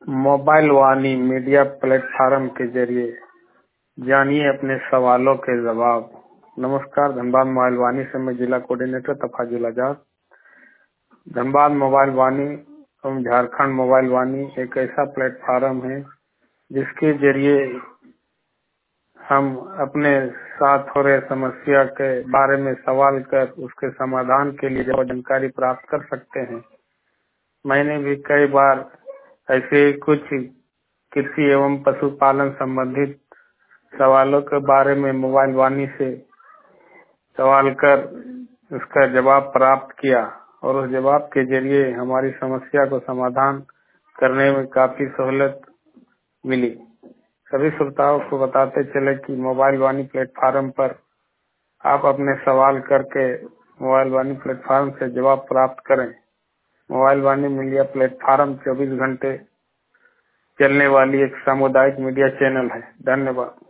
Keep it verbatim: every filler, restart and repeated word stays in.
Mobile वाणी media platform के जरिए जानिए अपने सवालों के जवाब। नमस्कार, धनबाद मोबाइल वाणी से मैं जिला कोऑर्डिनेटर तफाजुल आजाद। धनबाद मोबाइल वाणी एवं झारखंड मोबाइल वाणी एक ऐसा प्लेटफॉर्म है जिसके जरिए हम अपने साथ हो रहे समस्या के बारे में सवाल कर उसके समाधान के लिए जानकारी प्राप्त कर सकते हैं। मैंने भी कई बार ऐसे कुछ कृषि एवं पशुपालन संबंधित सवालों के बारे में मोबाइल वाणी से सवाल कर उसका जवाब प्राप्त किया और उस जवाब के जरिए हमारी समस्या को समाधान करने में काफी सहूलियत मिली। सभी श्रोताओं को बताते चले कि मोबाइल वाणी प्लेटफॉर्म पर आप अपने सवाल करके मोबाइल वाणी प्लेटफॉर्म से जवाब प्राप्त करें। मोबाइल वाणी मीडिया प्लेटफॉर्म चौबीस घंटे चलने वाली एक सामुदायिक मीडिया चैनल है। धन्यवाद।